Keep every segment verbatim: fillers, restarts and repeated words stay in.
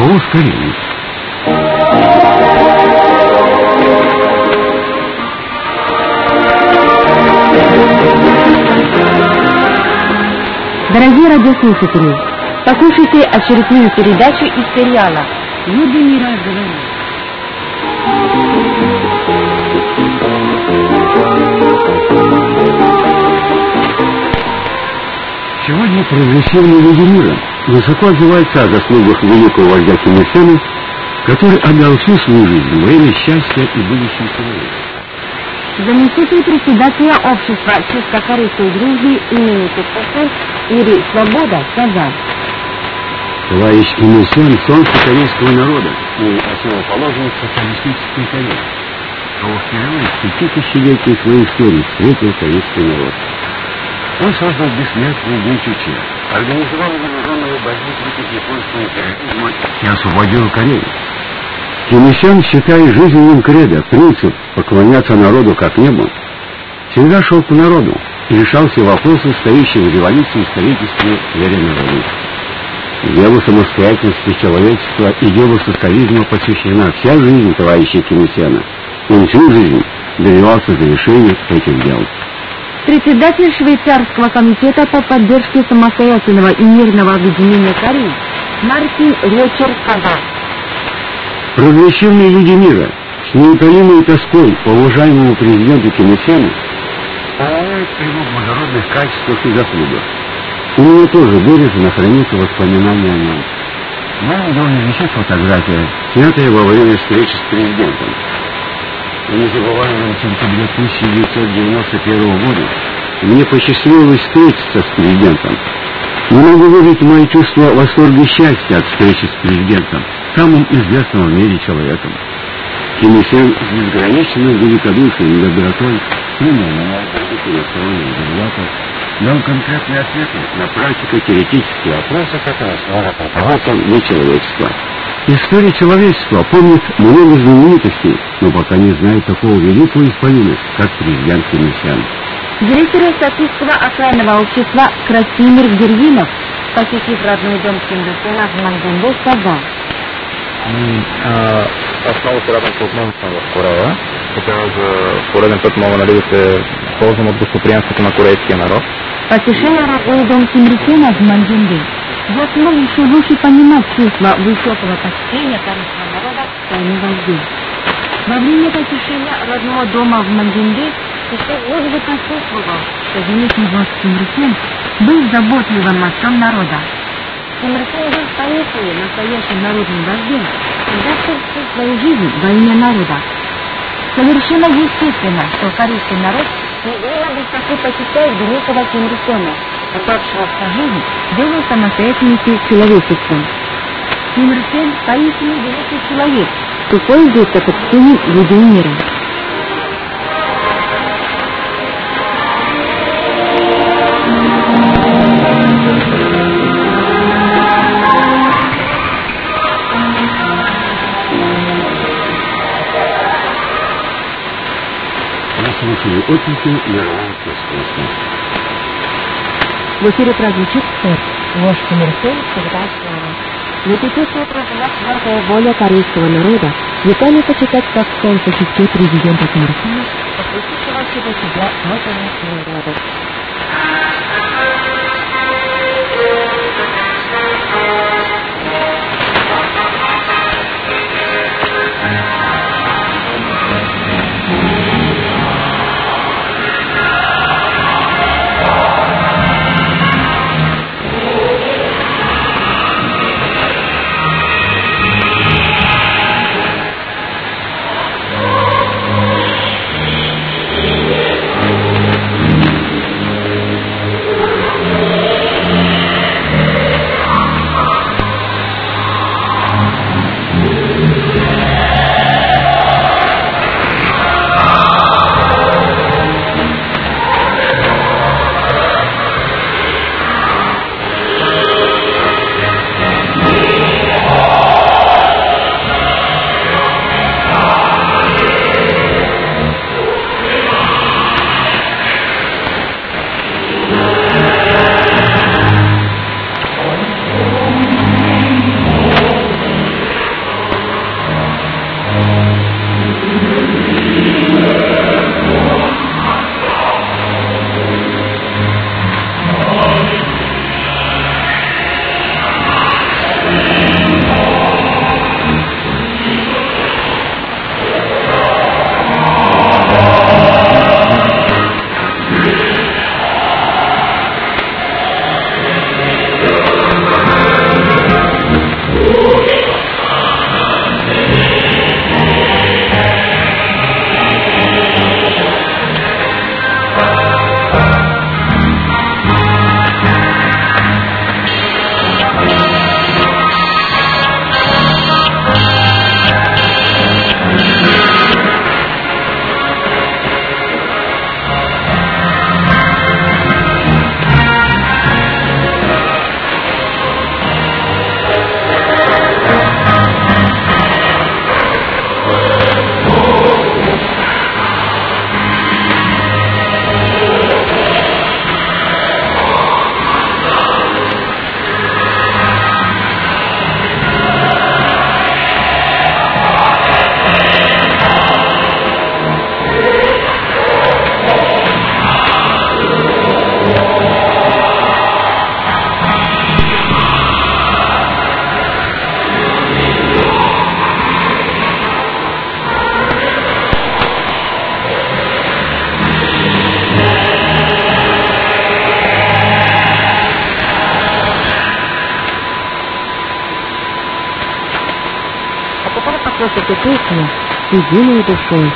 по ускорению. Дорогие радиослушатели, послушайте очередную передачу из сериала «Люди мира говорят». Сегодня прогрессивные люди мира высоко отзываются о заслугах великого вождя Ким Ир Сена, который отдал всю свою жизнь во имя счастья и будущего человека. Заместитель председателя общества чисто-корейской дружбы имени КПСС Ири Свобода сказал: Товарищ Ким Ир Сен — солнце корейского народа и основоположник социалистической Кореи, кого впервые в пяти тысячелетиях своей истории встретил корейский народ. Он создал бессмертный день Чуче, организовал вооруженную борьбу против японского империализма и освободил Корею. Ким Ир Сен, считая жизненным кредо принцип поклоняться народу как небу, всегда шел к народу и решал все вопросы, стоящие в революции и строительстве веры народу. Делу самостоятельности человечества и делу социализма посвящена вся жизнь товарища Ким Ир Сена. Он всю жизнь добивался завершения этих дел. Председатель швейцарского комитета по поддержке самостоятельного и мирного объединения Кореи Мартин Рёчер сказал: прогрессивные люди мира с неутолимой тоской по уважаемому президенту Ким Ир Сену полагают его благородных качествах и заслугах. У меня тоже бережно хранится воспоминания о нем. В доме висит фотография, снятая во время встречи с президентом. В незабываемом сентябре тысяча девятьсот девяносто первого года мне посчастливилось встретиться с президентом. Не могу выразить мои чувства восторга и счастья от встречи с президентом, самым известным в мире человеком. Ким Ир Сен с безграничным великодушием и добротой принял меня в электронных дебатов, дал конкретные ответы на практико-теоретические вопросы, которые служат руководством для человечества. История человечества помнит много знаменитостей, но пока не знает такого великого исполина, как президент Ким Ир Сен. Директор Российского охранного общества Красимир Гиргинов, посетив родной дом Ким Ир Сена в Мангунде, сказал: Аз много се радвам, че отново съм в Корея. Така за пореден път мога нали, да се ползвам от гостоприемството на корейския народ. Посещение родной дом Ким Ир Сена в Мангунде я смог еще лучше понимать чувство высокого почтения корейского народа к своему вождю. Во время посещения родного дома в Мангунде еще глубже почувствовал, что великий вождь Ким Ир Сен был заботливым отцом народа. Ким Ир Сен был поистине настоящим народным вождем, отдавшим всю свою жизнь во имя народа. Совершенно естественно, что корейский народ неизменно высоко почитает великого Ким Ир Сена, отдавшего всю жизнь делу самостоятельности человечества. Ким Ир Сен поистине великий человек, кто пользуется почтением людей мира. Слушали отклики мирового пространства. В эфире прозвучит «Сэр». Вождь Ким Ир Сен всегда слава. Непрекъснато отражает твердая воля корейского народа, витали почитать как солнце чести президента Ким Ир Сена, посвятившего всего себя национальному народу. слушать эту песню с единой душой.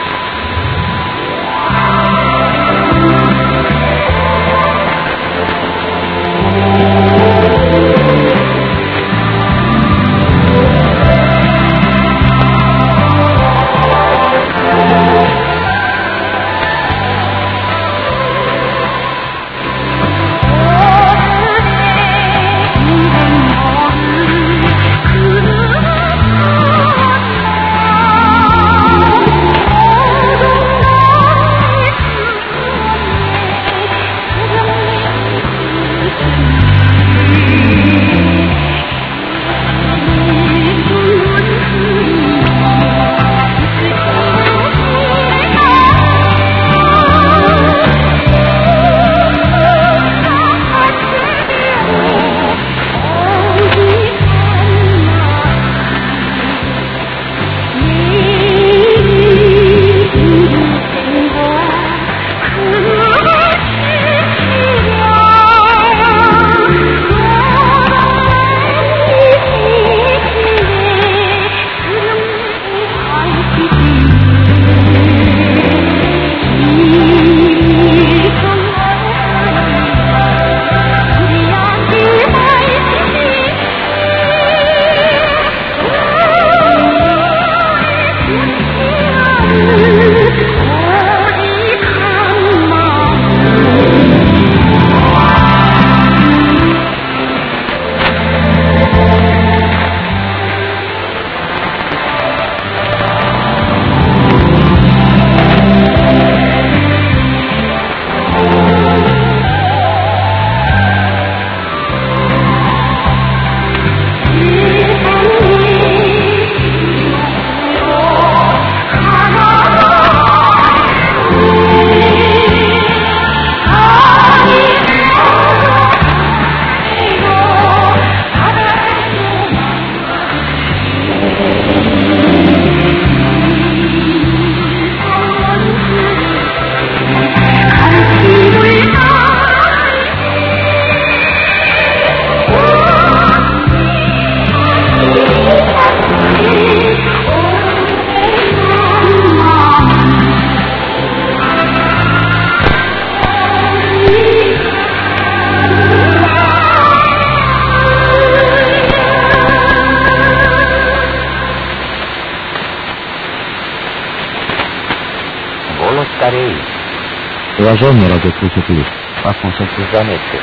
Уважаемые радиослушатели, послушайте заметки.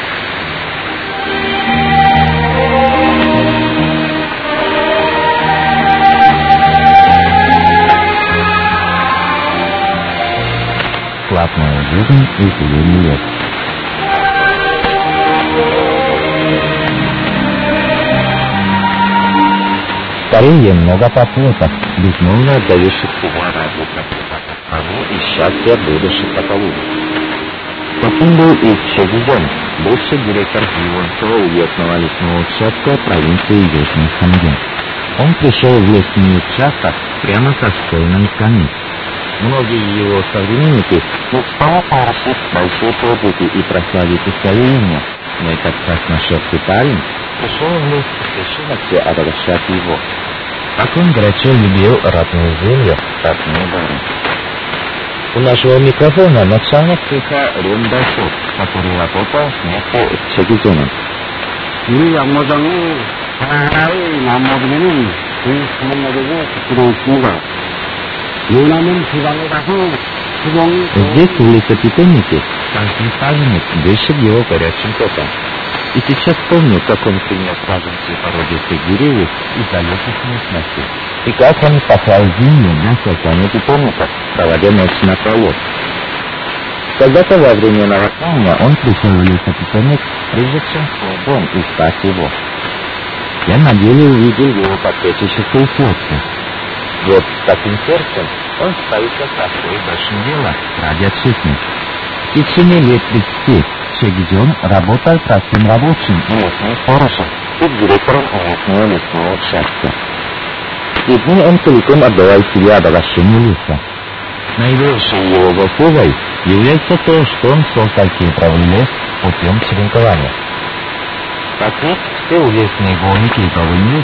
Платная жизнь и зеленый лес. Старение много пациентов, безмолвно отдающих увара и счастья будущих поколений. Таким был и Чегидон, бывший директор Ливонского уездного лесного участка провинции Южный Ханьгин. Он пришел в лесный участок прямо со школьной скамьи. Многие его современники мечтали совершить большие подвиги и прославить свое имя, но этот красношерстый парень пришел в лес с решимостью обогащать его. Как он горячо любил родную землю, родную гору. У нашего микрофона начальник цеха Рен Дашов, который работал вместе с Чегидоном. 우리 양모장이 사나이 남모들은 그 수목나무에 들어있습니다. 요남은 지방에 가서 수봉이 Здесь, в лесопитомнике, каждый саженец дышит его горячим потом. И сейчас помню, как он принес саженцы породистых деревьев и залез их местности. И как он пахал землю на создание питомника, проводя ночь напролет. Когда-то во время наводнения он пришел в лесопитомник, прежде чем свой дом и спас его. Я на деле увидел его подпечащихся сердце. Вот с таким сердцем он справится со своим большим делом ради отшельников. В течение лет тридцати Чегидон работал простым рабочим и лесным сторожем и директором лесного лесного участка. И дни он целиком отдавал себе обогащению леса. Наибольшей его заслугой является то, что он создал кедровый лес путем черенкования. Так вот, все лесные волны кедровым лесом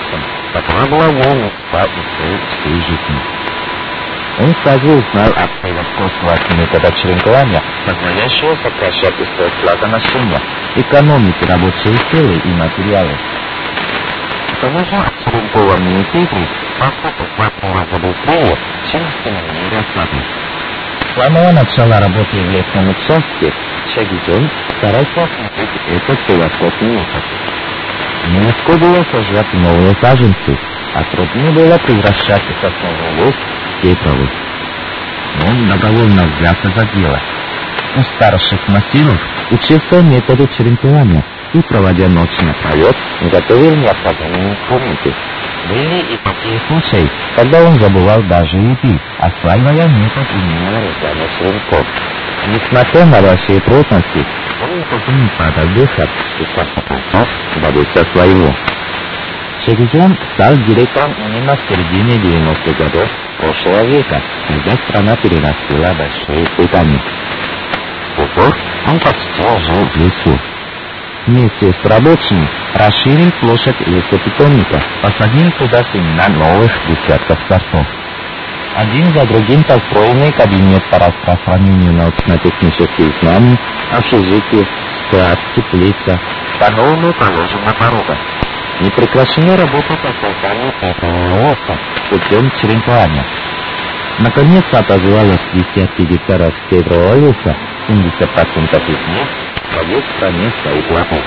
которая была волна по всей жизни. Он сразу узнал о превосходстве метода черенкования, позволяющего сокращать исход влагоношения, экономить рабочие силы и материалы. К тому же черенкованные методы поступок возможно быстрее, чем семенные рассады. С самого начала работы в лесном участке Чагидзон старался осмотреть этот превосходный метод. Нелегко было сажать новые саженцы, а труднее было превращать сосновый лес в кедровый. Но он добровольно взялся за дело. У старших массивов учился методу черенкования и, проводя ночь напролет, готовил необходимые инструменты. Были и такие случаи, когда он забывал даже еды, осваивая метод умелого рождения черенков. Несмотря на большие трудности, он никогда не падал дыхать и в конце концов добился своего. Чагидзон стал директором именно в середине девяностых годов прошлого века, когда страна перерастила большие испытания. С тех пор он почти жил в лесу. Вместе с рабочими расширил площадь лесопитомника, посадил туда семена новых десятков сортов. Один за другим построенный кабинет по распространению научно-технических знаний, общежитие, склад, теплица, по-новому положена дорога. Не прекращена работа по созданию этого леса путем черенкования. Наконец отозвалось десятки гектаров кедрового леса, семьдесят процентов из них в стране своих плотов.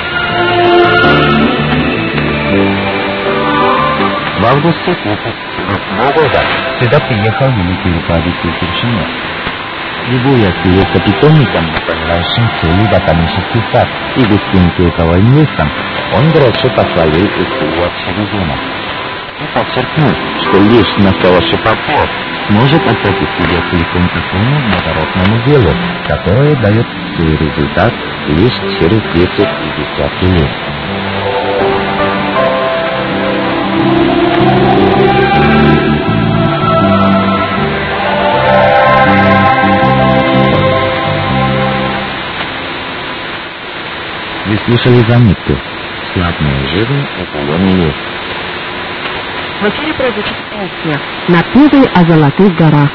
В августе тысяча девятьсот восьмого года сюда приехал великий руководитель Кирчинов. Любуясь лесопитомником, напоминающим целый ботанический сад и густым кедровым лесом, он горячо похвалил услугу от Чагидзона и подчеркнул, что лишь настоящий подход сможет отплатить себе целиком такому благородному делу, которое дает свой результат лишь через десять и десятки лет. Вы слышали заметку «Славные жиры и зеленый лес». В эфире прозвучит песня «Напевы о золотых горах».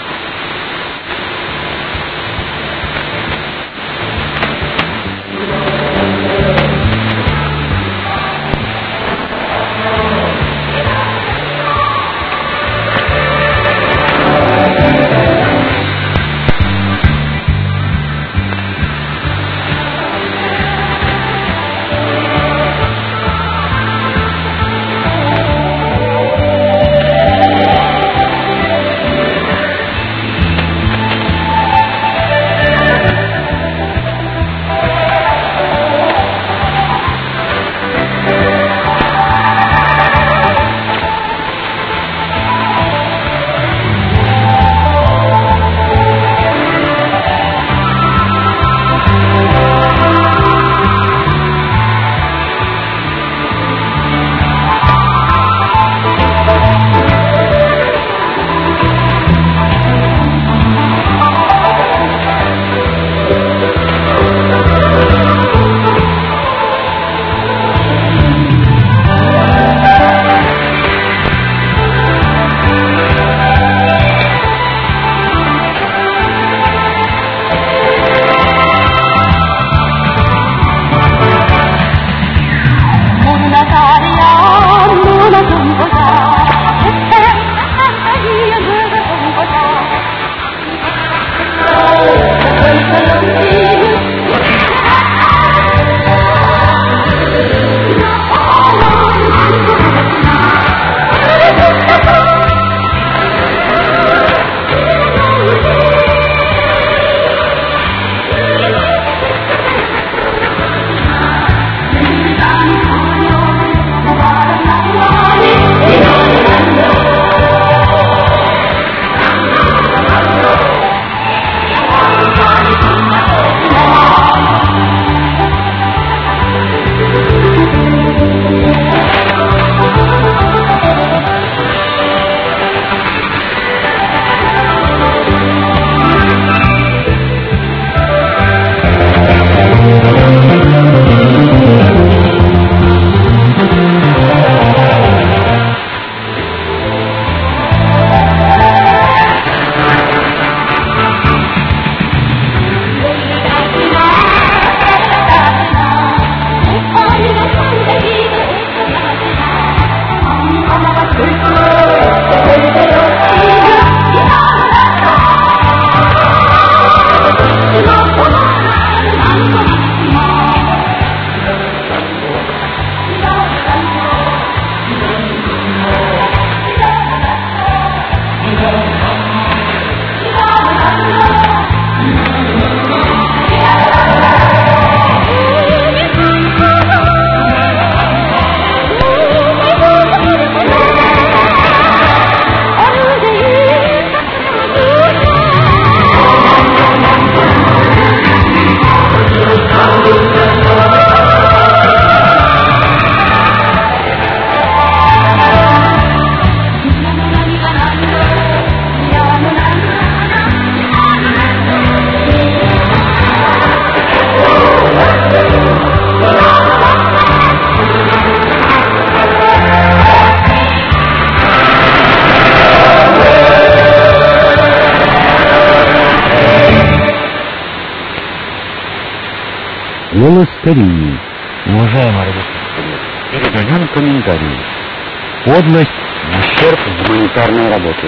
Кореи. Уважаемые радиослушатели, передаем комментарий. Подлость в ущерб гуманитарной работе.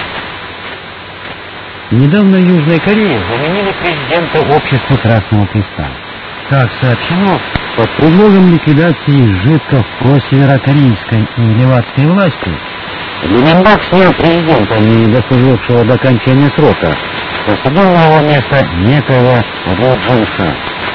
Недавно в Южной Корее заменили президента Общества Красного Креста. Как сообщено, под предлогом ликвидации жидков просеверокорейской и левацкой власти Ленинбак снял президента, не дослужившего до окончания срока, посадил на его место некого Рю Джун-ха.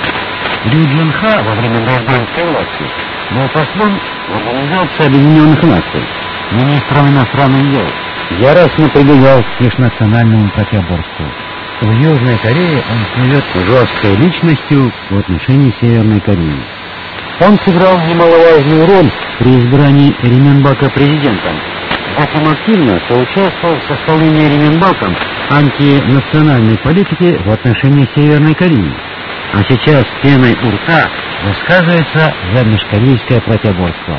Рю Джун-ха во время гражданской власти был послом в Организации Объединенных Наций, министром иностранных дел, яростно прибегал к межнациональному противоборству. В Южной Корее он слывет жесткой личностью в отношении Северной Кореи. Он сыграл немаловажную роль при избрании Ленинбака президентом. Затем активно соучаствовал в составлении Ленинбаком антинациональной политики в отношении Северной Кореи. А сейчас с пеной у рта высказывается за межкорейское противоборство.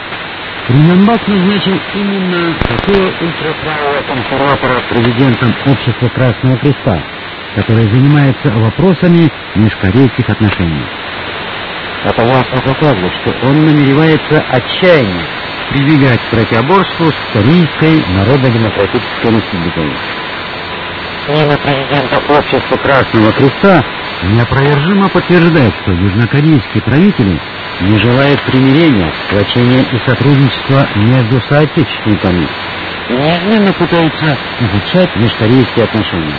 Ленинбак назначил именно такого ультраправого консерватора президентом Общества Красного Креста, который занимается вопросами межкорейских отношений. Это ясно показывает, что он намеревается отчаянно прибегать к противоборству с Корейской Народно-Демократической Республикой. Смена президента Общества Красного Креста неопровержимо подтверждает, что южнокорейские правители не желают примирения, сплочения и сотрудничества между соотечественниками и неизменно пытаются изучать межкорейские отношения.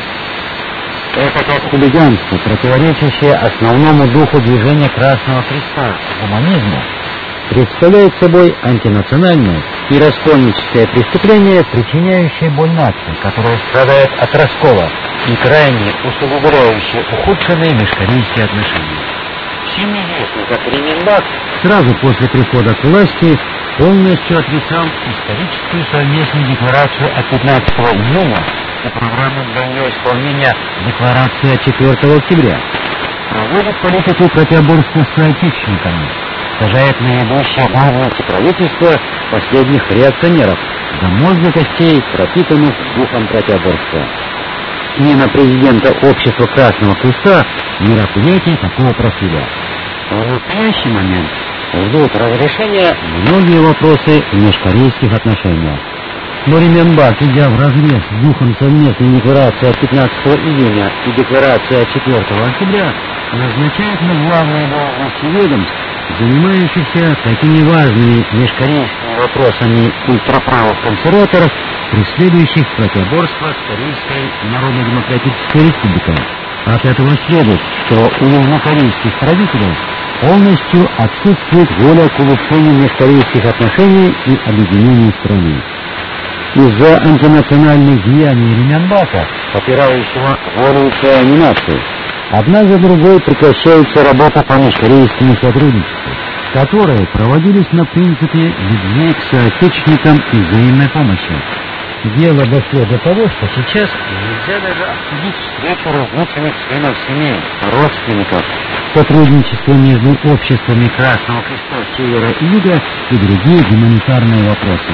Это как хулиганство, противоречащее основному духу движения Красного Креста, гуманизму, представляет собой антинациональное и раскольническое преступление, причиняющее боль нации, которая страдает от раскола и крайне усугубляющее ухудшенные межкорейские отношения. Всем известно, как Ленинбак сразу после прихода к власти полностью отрицал историческую совместную декларацию от пятнадцатого июня и программу для ее исполнения декларации от четвёртого октября. Проводит политику противоборства с соотечественниками, сажает на ведущие должности правительства последних реакционеров, до мозга костей, пропитанных духом противоборства. Именно президента Общества Красного Креста мероприятий такого профиля. В настоящий момент ждут разрешения многие вопросы в межкорейских отношениях. Но Ленинбак, идя вразрез с духом совместной декларации от пятнадцатого июня и декларации от четвёртого октября, назначает на главные должности ведомств, занимающихся такими важными межкорейскими вопросами ультраправых консерваторов, преследующих противоборство с Корейской Народно-Демократической Республикой. От этого следует, что у южнокорейских правителей полностью отсутствует воля к улучшению межкорейских отношений и объединению страны. Из-за антинациональных деяний Ленинбака, попирающего волю крайней нации, одна за другой прекращается работа по межкорейскому сотрудничеству, которые проводились на принципе любви к соотечественникам и взаимной помощи. Дело дошло до того, что сейчас нельзя даже обсудить встречу разлученных членов семей, родственников, сотрудничество между обществами Красного Креста Севера и Юга и другие гуманитарные вопросы.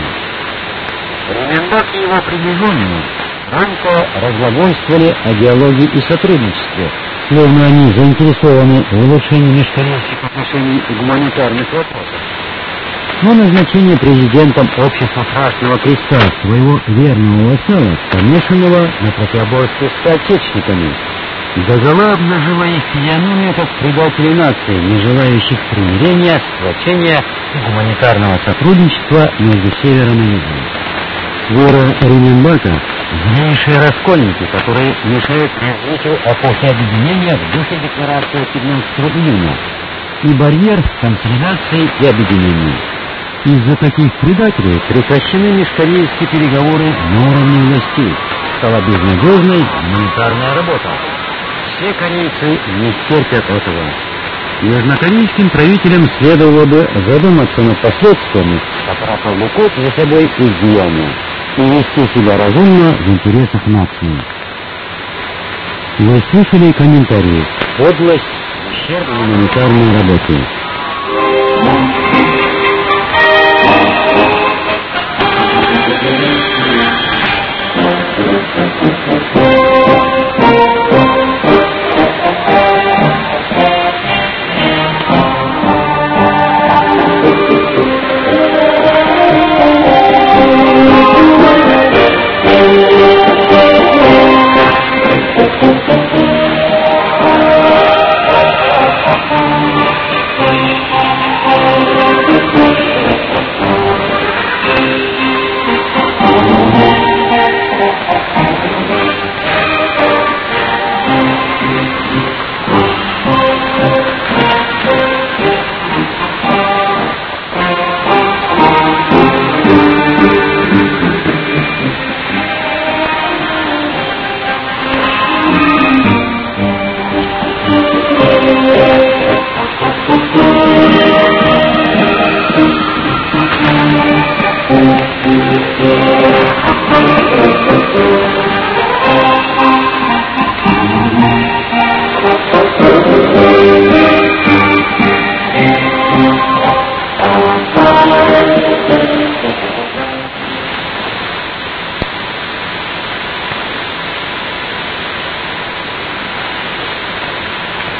Ленинбак и его приближенные громко разглагольствовали о диалоге и сотрудничестве, словно они заинтересованы в улучшении межкорейских отношений и гуманитарных вопросов. Но назначение президентом Общества Красного Креста своего верного вассала, помешанного на противоборстве с соотечественниками, догола обнажила их физиономию как предателей нации, не желающих примирения, сплочения и гуманитарного сотрудничества между Севером и Югом. Свора Ленинбака – злейшие раскольники, которые мешают развитию эпохи объединения в духе декларации пятнадцатого июня и барьер консолидации и объединения. Из-за таких предателей прекращены межкорейские переговоры на уровне властей, стала безнадежной гуманитарная работа. Все корейцы не терпят этого. Южнокорейским правителям следовало бы задуматься над последствиями, которые повлекут за собой их деяния, и вести себя разумно в интересах нации. Вы слышали комментарии «Подлость, ущерб гуманитарной работе».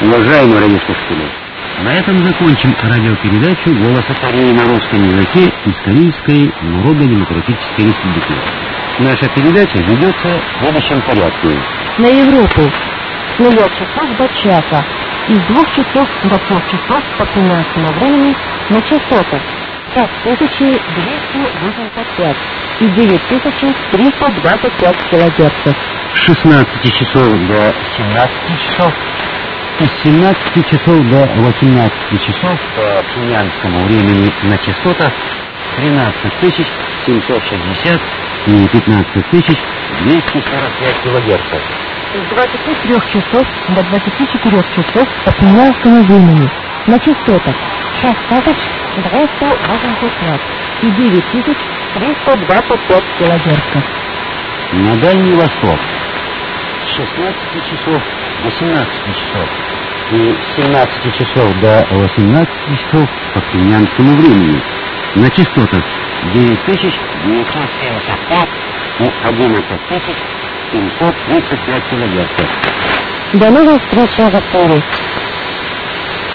Уважаемые радиослушатели, на этом закончим радиопередачу «Голос Кореи» на русском языке из Корейской Народно-Демократической Республики. Наша передача ведется в следующем порядке. На Европу с нуля часов до часа, из двух часов до трех часов по кенийскому времени на частотах пять тысяч двести восемьдесят пять и девять тысяч триста двадцать пять килогерцев. С шестнадцати часов до семнадцати часов, с семнадцати часов до восемнадцати часов по кенийскому времени на частотах тринадцать тысяч семьсот шестьдесят и пятнадцать тысяч двести сорок пять килогерцев. С двадцати трёх часов до двадцати четырёх часов по кенийскому времени на частотах шесть тысяч двести восемьдесят пять и девять тысяч триста двадцать пять килогерцев. На Дальний Восток с шестнадцати часов до семнадцати часов и с семнадцати часов до восемнадцати часов по кенийскому времени на частотах девять тысяч девятьсот семьдесят пять и одиннадцать тысяч семьсот тридцать пять килогерцев. До новых встреч в эфире.